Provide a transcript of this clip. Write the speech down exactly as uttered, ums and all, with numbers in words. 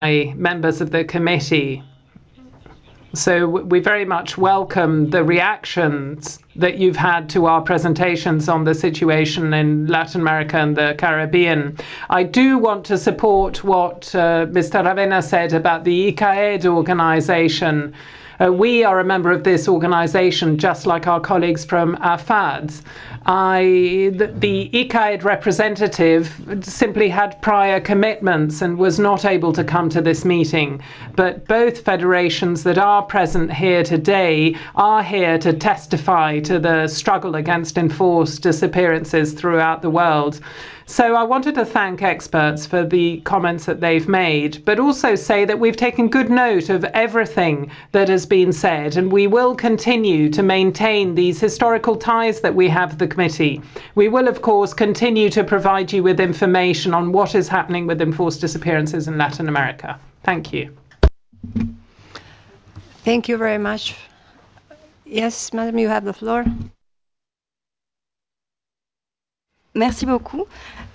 members of the committee. So we very much welcome the reactions that you've had to our presentations on the situation in Latin America and the Caribbean. I do want to support what uh, Mister Ravena said about the I C A E D organization. Uh, we are a member of this organization, just like our colleagues from A F A D. I, the, the I C A E D representative simply had prior commitments and was not able to come to this meeting. But both federations that are present here today are here to testify to the struggle against enforced disappearances throughout the world. So I wanted to thank experts for the comments that they've made, but also say that we've taken good note of everything that has been said, and we will continue to maintain these historical ties that we have with the committee. We will, of course, continue to provide you with information on what is happening with enforced disappearances in Latin America. Thank you. Thank you very much. Yes, madam, you have the floor. Merci beaucoup.